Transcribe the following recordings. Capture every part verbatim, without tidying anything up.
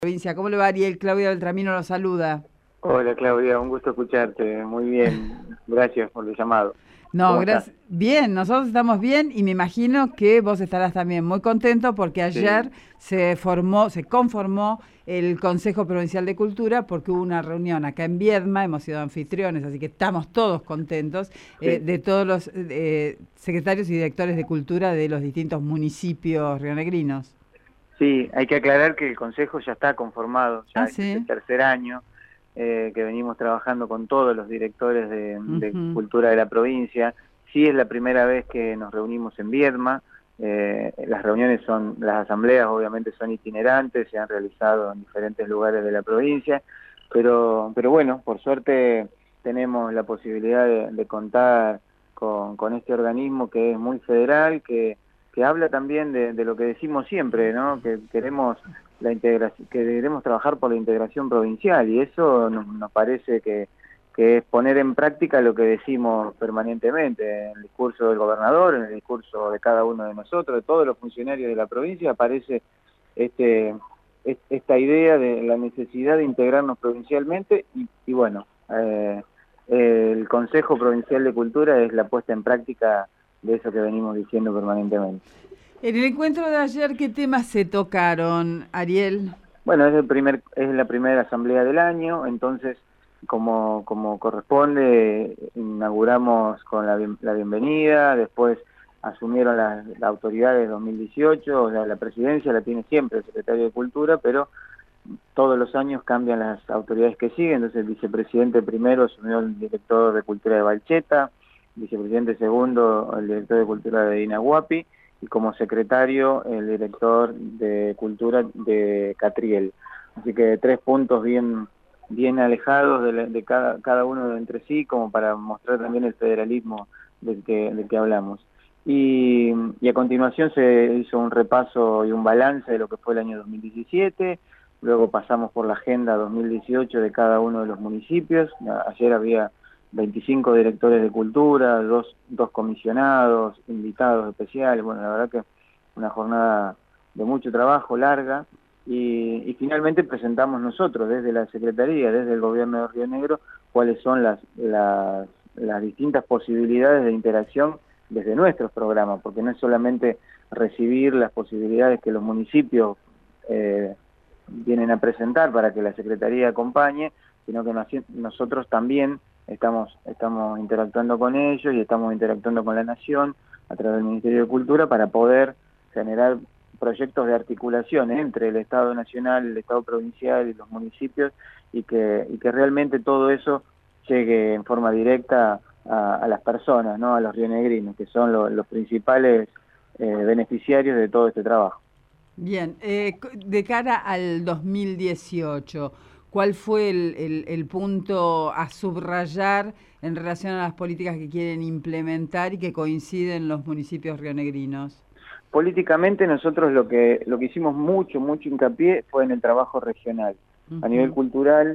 Provincia. ¿Cómo le va, Ariel? Claudia Beltramino lo saluda. Hola Claudia, un gusto escucharte. Muy bien, gracias por el llamado. No, ¿Cómo estás? gracias. Bien, nosotros estamos bien y me imagino que vos estarás también muy contento porque ayer Sí, se formó, se conformó el Consejo Provincial de Cultura porque hubo una reunión acá en Viedma, hemos sido anfitriones, así que estamos todos contentos, eh, sí, de todos los eh, secretarios y directores de cultura de los distintos municipios rionegrinos. sí, hay que aclarar que el Consejo ya está conformado, Ah, ya este es el sí. tercer año eh, que venimos trabajando con todos los directores de, de Ujú. cultura de la provincia. Sí, es la primera vez que nos reunimos en Viedma. Eh, las reuniones son, las asambleas obviamente son itinerantes, se han realizado en diferentes lugares de la provincia, pero, pero bueno, por suerte tenemos la posibilidad de, de contar con, con este organismo que es muy federal, que, que habla también de, de lo que decimos siempre, ¿no? Que queremos la integración, que queremos trabajar por la integración provincial, y eso nos, nos parece que, que es poner en práctica lo que decimos permanentemente en el discurso del gobernador, en el discurso de cada uno de nosotros, de todos los funcionarios de la provincia. Aparece este, esta idea de la necesidad de integrarnos provincialmente y, y bueno, eh, el Consejo Provincial de Cultura es la puesta en práctica de eso que venimos diciendo permanentemente. En el encuentro de ayer, ¿qué temas se tocaron, Ariel? Bueno, es el primer, es la primera asamblea del año, entonces, como, como corresponde, inauguramos con la, la bienvenida, después asumieron las, las autoridades dos mil dieciocho, o sea, la presidencia la tiene siempre el secretario de Cultura, pero todos los años cambian las autoridades que siguen. Entonces el vicepresidente primero asumió el director de Cultura de Valcheta, vicepresidente segundo el director de Cultura de Inahuapi, y como secretario el director de Cultura de Catriel. Así que tres puntos bien bien alejados de, la, de cada, cada uno de entre sí, como para mostrar también el federalismo del que, del que hablamos. Y, y a continuación se hizo un repaso y un balance de lo que fue el año dos mil diecisiete. Luego pasamos por la agenda dos mil dieciocho de cada uno de los municipios. Ayer había veinticinco directores de cultura, dos, dos comisionados, invitados especiales. Bueno, la verdad que una jornada de mucho trabajo, larga. Y, y finalmente presentamos nosotros desde la Secretaría, desde el Gobierno de Río Negro, cuáles son las, las, las distintas posibilidades de interacción desde nuestros programas, porque no es solamente recibir las posibilidades que los municipios eh, vienen a presentar para que la Secretaría acompañe, sino que nos, nosotros también estamos, estamos interactuando con ellos y estamos interactuando con la Nación a través del Ministerio de Cultura para poder generar proyectos de articulación entre el Estado Nacional, el Estado Provincial y los municipios, y que, y que realmente todo eso llegue en forma directa a, a las personas, ¿no? A los rionegrinos, que son lo, los principales eh, beneficiarios de todo este trabajo. Bien, eh, de cara al dos mil dieciocho, ¿cuál fue el, el, el punto a subrayar en relación a las políticas que quieren implementar y que coinciden los municipios rionegrinos? Políticamente nosotros lo que, lo que hicimos mucho, mucho hincapié fue en el trabajo regional. A nivel Ujú. cultural,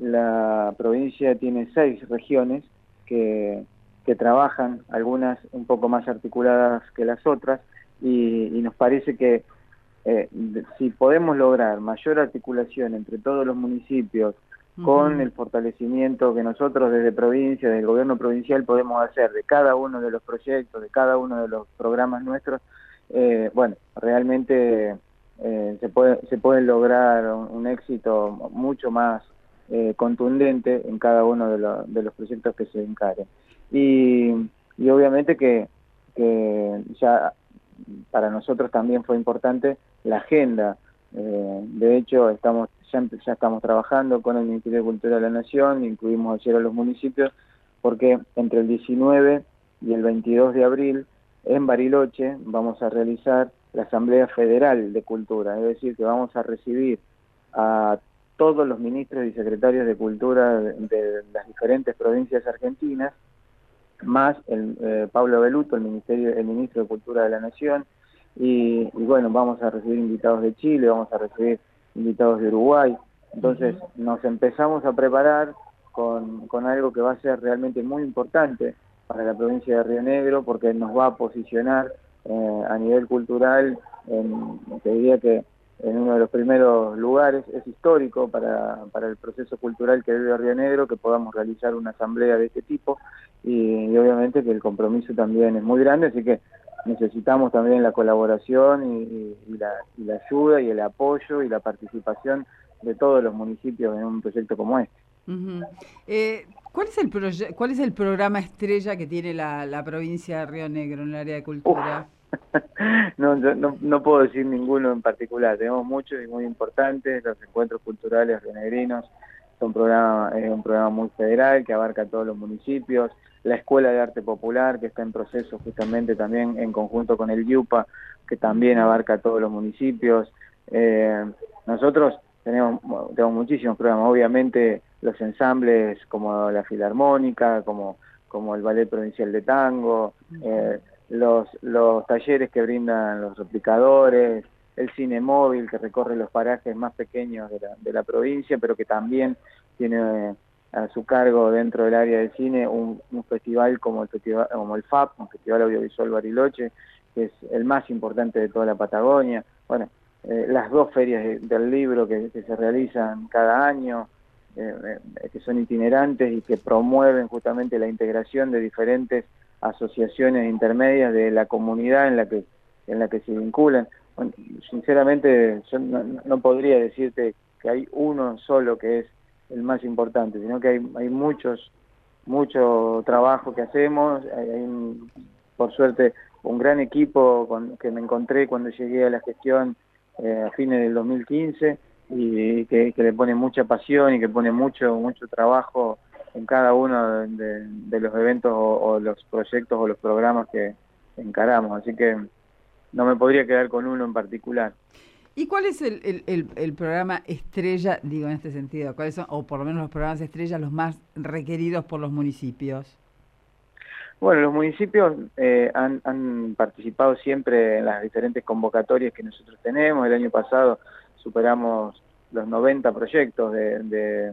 la provincia tiene seis regiones que, que trabajan, algunas un poco más articuladas que las otras, y, y nos parece que eh, si podemos lograr mayor articulación entre todos los municipios, con Ujú. el fortalecimiento que nosotros desde provincia, desde el gobierno provincial podemos hacer de cada uno de los proyectos, de cada uno de los programas nuestros, eh, bueno, realmente eh, se puede se puede lograr un, un éxito mucho más eh, contundente en cada uno de, lo, de los proyectos que se encaren. Y, y obviamente que, que ya para nosotros también fue importante la agenda. Eh, de hecho, estamos ya, ya estamos trabajando con el Ministerio de Cultura de la Nación, incluimos ayer a los municipios, porque entre el diecinueve y el veintidós de abril en Bariloche vamos a realizar la Asamblea Federal de Cultura, es decir, que vamos a recibir a todos los ministros y secretarios de Cultura de, de las diferentes provincias argentinas, más el, eh, Pablo Beluto, el, ministerio, el ministro de Cultura de la Nación, y, y bueno, vamos a recibir invitados de Chile, vamos a recibir invitados de Uruguay. Entonces Ujú. nos empezamos a preparar con, con algo que va a ser realmente muy importante para la provincia de Río Negro, porque nos va a posicionar eh, a nivel cultural, en, te diría que en uno de los primeros lugares. Es histórico para, para el proceso cultural que vive Río Negro que podamos realizar una asamblea de este tipo, y, y obviamente que el compromiso también es muy grande, así que necesitamos también la colaboración y, y, y, la, y la ayuda y el apoyo y la participación de todos los municipios en un proyecto como este. Uh-huh. eh, ¿cuál es el proye- cuál es el programa estrella que tiene la, la provincia de Río Negro en el área de cultura? No, yo no, no puedo decir ninguno en particular, tenemos muchos y muy importantes. Los encuentros culturales rionegrinos son programa, es un programa muy federal que abarca todos los municipios. La Escuela de Arte Popular, que está en proceso justamente también en conjunto con el IUPA, que también abarca todos los municipios. Eh, nosotros tenemos, tenemos muchísimos programas, obviamente los ensambles como la Filarmónica, como, como el Ballet Provincial de Tango, eh, los, los talleres que brindan los replicadores, el cine móvil que recorre los parajes más pequeños de la, de la provincia, pero que también tiene eh, a su cargo dentro del área del cine un, un festival como el festival, como el F A P, un Festival Audiovisual Bariloche, que es el más importante de toda la Patagonia. Bueno, eh, las dos ferias de, del libro que, que se realizan cada año, eh, eh, que son itinerantes y que promueven justamente la integración de diferentes asociaciones intermedias de la comunidad en la que en la que se vinculan. Bueno, sinceramente yo no, no podría decirte que hay uno solo que es el más importante, sino que hay, hay muchos mucho trabajo que hacemos. Hay, hay un, por suerte un gran equipo con, que me encontré cuando llegué a la gestión eh, a fines del dos mil quince, y que, que le pone mucha pasión y que pone mucho mucho trabajo en cada uno de, de, de los eventos o, o los proyectos o los programas que encaramos, así que no me podría quedar con uno en particular. ¿Y cuál es el, el, el, el programa estrella, digo en este sentido, cuáles son, o por lo menos los programas estrella, los más requeridos por los municipios? Bueno, los municipios eh, han, han participado siempre en las diferentes convocatorias que nosotros tenemos. El año pasado superamos los noventa proyectos de, de,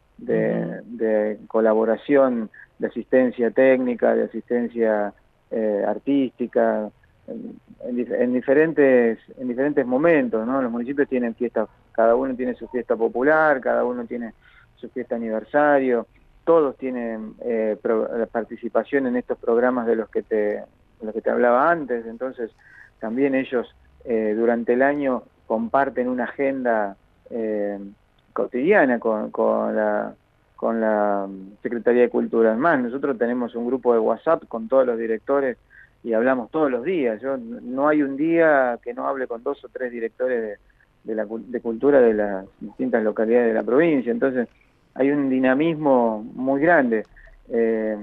de, uh-huh. de colaboración, de asistencia técnica, de asistencia eh, artística, en, en, en diferentes en diferentes momentos, ¿no? Los municipios tienen fiestas, cada uno tiene su fiesta popular, cada uno tiene su fiesta aniversario. Todos tienen eh, pro, participación en estos programas de los que te, de los que te hablaba antes, entonces también ellos eh, durante el año comparten una agenda eh, cotidiana con, con, la, con la Secretaría de Cultura. Además, nosotros tenemos un grupo de WhatsApp con todos los directores y hablamos todos los días. Yo, no hay un día que no hable con dos o tres directores de, de, la, de cultura de las distintas localidades de la provincia, entonces hay un dinamismo muy grande. Eh,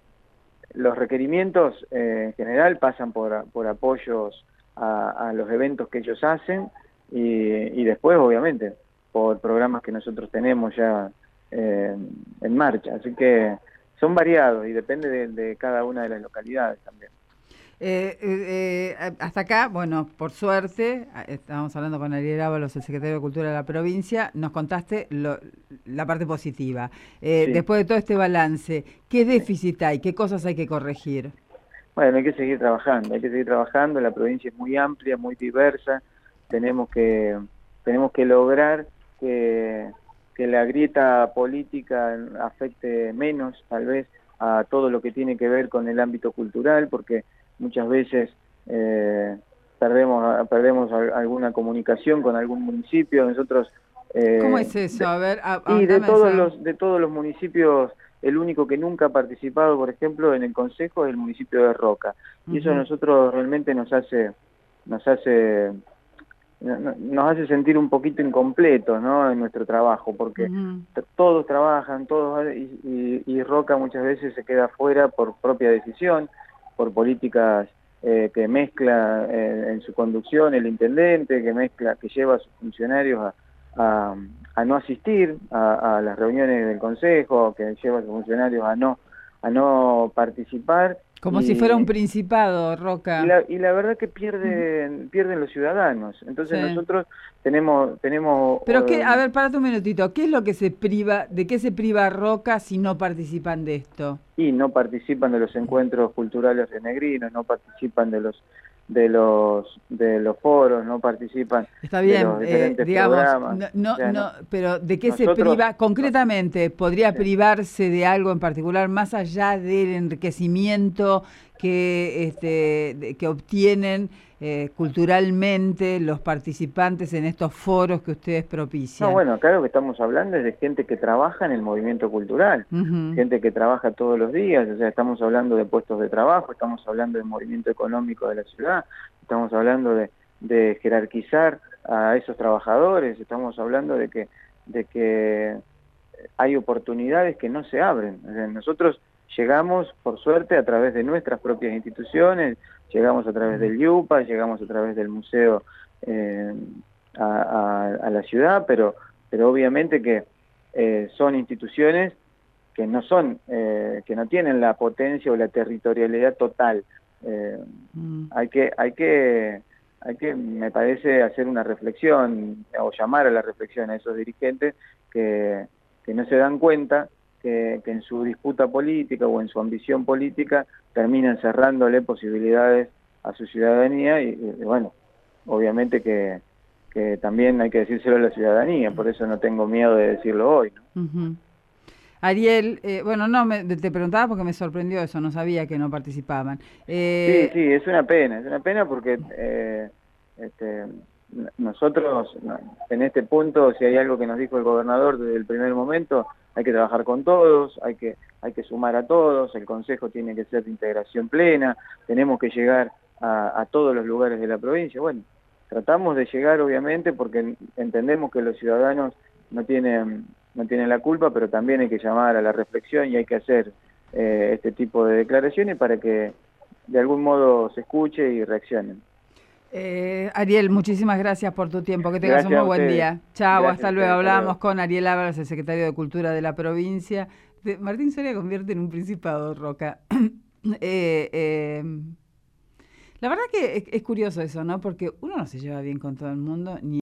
los requerimientos eh, en general pasan por, por apoyos a, a los eventos que ellos hacen y, y después, obviamente, por programas que nosotros tenemos ya eh, en marcha. Así que son variados y depende de, de cada una de las localidades también. Eh, eh, eh, hasta acá, bueno, por suerte, estábamos hablando con Ariel Ábalos, el secretario de Cultura de la provincia, nos contaste lo, la parte positiva. Eh, sí. Después de todo este balance, ¿qué déficit hay? ¿Qué cosas hay que corregir? Bueno, hay que seguir trabajando, hay que seguir trabajando, la provincia es muy amplia, muy diversa, tenemos que, tenemos que lograr que, que la grieta política afecte menos, tal vez, a todo lo que tiene que ver con el ámbito cultural, porque muchas veces eh, perdemos perdemos alguna comunicación con algún municipio. Nosotros eh, ¿cómo es eso? A ver, a, y de todos eso. los de todos los municipios, el único que nunca ha participado, por ejemplo, en el consejo es el municipio de Roca. Uh-huh. Y eso a nosotros realmente nos hace nos hace nos hace sentir un poquito incompletos, ¿no?, en nuestro trabajo, porque uh-huh. todos trabajan, todos y, y, y Roca muchas veces se queda fuera por propia decisión, por políticas eh, que mezcla eh, en su conducción el intendente, que mezcla, que lleva a sus funcionarios a, a, a no asistir a, a las reuniones del consejo, que lleva a sus funcionarios a no a no participar. Como y, si fuera un principado, Roca. Y la, y la verdad que pierden pierden los ciudadanos. Entonces sí. nosotros tenemos tenemos. Pero uh, qué, a ver, párate un minutito. ¿Qué es lo que se priva, de qué se priva Roca si no participan de esto? Y no participan de los encuentros culturales rionegrinos, no participan de los de los de los foros, no participan Está bien, de los diferentes eh, digamos, programas. no, no, O sea, no, no, pero ¿de qué nosotros, se priva concretamente? ¿Podría sí. privarse de algo en particular más allá del enriquecimiento que, este, de- que obtienen eh, culturalmente los participantes en estos foros que ustedes No, propician? bueno, acá lo que estamos hablando es de gente que trabaja en el movimiento cultural, Ujú. gente que trabaja todos los días, o sea, estamos hablando de puestos de trabajo, estamos hablando del movimiento económico de la ciudad, estamos hablando de, de jerarquizar a esos trabajadores, estamos hablando de que, de que hay oportunidades que no se abren. O sea, nosotros llegamos, por suerte, a través de nuestras propias instituciones, llegamos a través del IUPA, llegamos a través del museo eh, a, a, a la ciudad, pero, pero obviamente que eh, son instituciones que no son, eh, que no tienen la potencia o la territorialidad total. Eh, Mm. hay que, hay que, hay que, me parece, hacer una reflexión o llamar a la reflexión a esos dirigentes que, que no se dan cuenta que, que en su disputa política o en su ambición política terminan cerrándole posibilidades a su ciudadanía y, y bueno, obviamente que, que también hay que decírselo a la ciudadanía, por eso no tengo miedo de decirlo hoy, ¿no? Ujú. Ariel, eh, bueno, no, me, te preguntaba porque me sorprendió eso, no sabía que no participaban. Sí, Eh, sí, es una pena, es una pena porque eh, este, nosotros en este punto, si hay algo que nos dijo el gobernador desde el primer momento, hay que trabajar con todos, hay que, hay que sumar a todos, el consejo tiene que ser de integración plena, tenemos que llegar a, a todos los lugares de la provincia. Bueno, tratamos de llegar obviamente porque entendemos que los ciudadanos no tienen, no tienen la culpa, pero también hay que llamar a la reflexión y hay que hacer eh, este tipo de declaraciones para que de algún modo se escuche y reaccionen. eh, Ariel, muchísimas gracias por tu tiempo, que tengas un Gracias muy a buen ustedes. día. Chao, Gracias a hasta luego. ustedes. Hasta Hablábamos luego. con Ariel Ábalos, el secretario de Cultura de la provincia. De- Martín Soria convierte en un principado, Roca. eh, eh, la verdad que es, es curioso eso, ¿no? Porque uno no se lleva bien con todo el mundo, ni